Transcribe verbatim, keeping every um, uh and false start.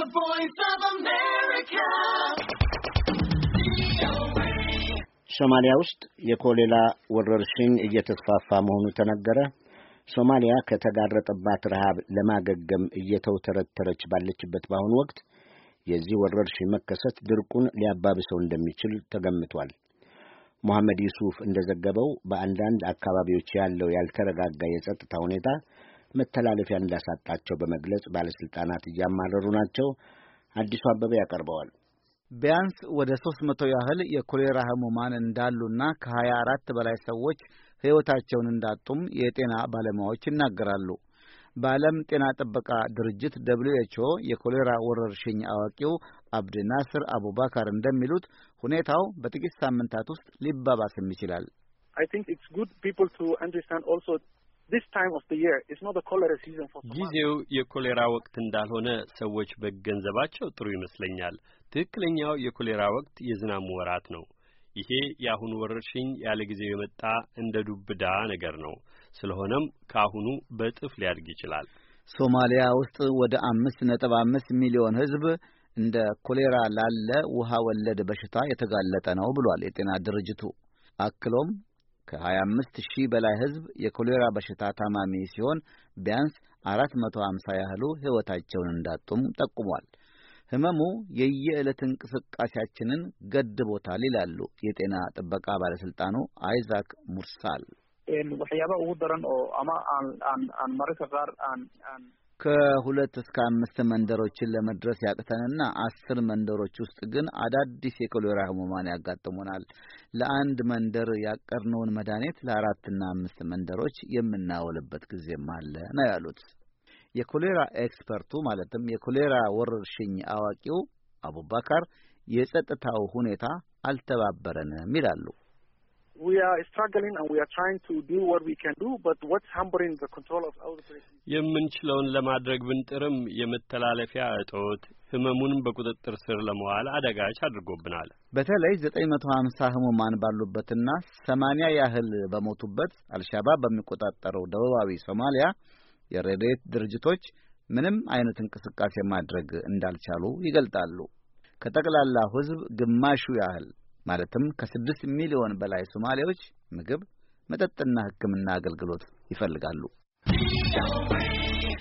The Voice of America. ሶማሊያ ውስጥ የኮሌራ ወረርሽኝ እየተስፋፋ መሆኑ ተነገረ። ሶማሊያ ከተጋረጠባት ረሃብ ለማገገም እየተውተረተረች ባለችበት በአሁኑ ወቅት የዚህ ወረርሽኝ መከሰት ድርቁን ሊያባብሰው እንደሚችል ተገምቷል። መሐመድ ዩሱፍ እንደዘገበው በአንዳንድ አካባቢዎች ያለው ያልተረጋጋ የጸጥታ ሁኔታ መተላለፊያ እንዳሳጣቸው በመግለጽ ባለስልጣናት እያማረሩ ናቸው። አዲሱ አበበ ያቀርበዋል። ቢያንስ ወደ ሦስት መቶ ያህል የኮሌራ ህሙማን እንዳሉና ከሀያ አራት በላይ ሰዎች ሕይወታቸውን እንዳጡም የጤና ባለሙያዎች ይናገራሉ። በዓለም ጤና ጥበቃ ድርጅት ደብሊው ኤች ኦ የኮሌራ ወረርሽኝ አዋቂው አብድ ናስር አቡባካር እንደሚሉት ሁኔታው በጥቂት ሳምንታት ውስጥ ሊባባስም ይችላል። I think it's good people to understand also this time of the year is not the cholera season for Somalia. ጊዜው የኮሌራ ወቅት እንዳልሆነ ሰዎች በገንዘባቸው ጥሩ ይመስለኛል። ትክክለኛው የኮሌራ ወቅት የዝናብ ወራት ነው። ይሄ የአሁኑ ወረርሽኝ ያለ ጊዜው የመጣ እንደ ዱብዳ ነገር ነው። ስለሆነም ካሁኑ በጥፍ ሊያድግ ይችላል። ሶማሊያ ውስጥ ወደ አምስት ነጥብ አምስት ሚሊዮን ህዝብ እንደ ኮሌራ ላለ ውሃ ወለድ በሽታ የተጋለጠ ነው ብሏል የጤና ድርጅቱ። አክሎም ከሀያ አምስት ሺህ በላይ ህዝብ የኮሌራ በሽታ ታማሚ ሲሆን ቢያንስ አራት መቶ ሃምሳ ያህሉ ሕይወታቸውን እንዳጡም ጠቁሟል። ህመሙ የየዕለት እንቅስቃሴያችንን ገድቦታል ይላሉ የጤና ጥበቃ ባለስልጣኑ አይዛክ ሙርሳል። waxyaaba ugu daran oo ama aan aan aan mararka qaar aan aan ከሁለት እስከ አምስት መንደሮችን ለመድረስ ያቅተንና አስር መንደሮች ውስጥ ግን አዳዲስ የኮሌራ ህሙማን ያጋጥሙናል። ለአንድ መንደር ያቀርነውን መድኃኒት ለአራትና አምስት መንደሮች የምናወልበት ጊዜም አለ ነው ያሉት። የኮሌራ ኤክስፐርቱ ማለትም የኮሌራ ወረርሽኝ አዋቂው አቡባካር የጸጥታው ሁኔታ አልተባበረንም ይላሉ። We are struggling and we are trying to do what we can do, but what's hampering the control of outbreak? የምንችለውን ለማድረግ ብንጥርም የመተላለፊያ እጦት ህመሙን በቁጥጥር ስር ለማዋል አደጋች አድርጎብናል። በተለይ ዘጠኝ መቶ ሃምሳ ህሙማን ባሉበትና ሰማንያ ያህል በሞቱበት አልሻባብ በሚቆጣጠረው ደቡባዊ ሶማሊያ የረድኤት ድርጅቶች ምንም አይነት እንቅስቃሴ ማድረግ እንዳልቻሉ ይገልጣሉ። ከጠቅላላው ህዝብ ግማሹ ያህል ማለትም ከስድስት ሚሊዮን በላይ ሶማሌዎች ምግብ፣ መጠጥና ሕክምና አገልግሎት ይፈልጋሉ።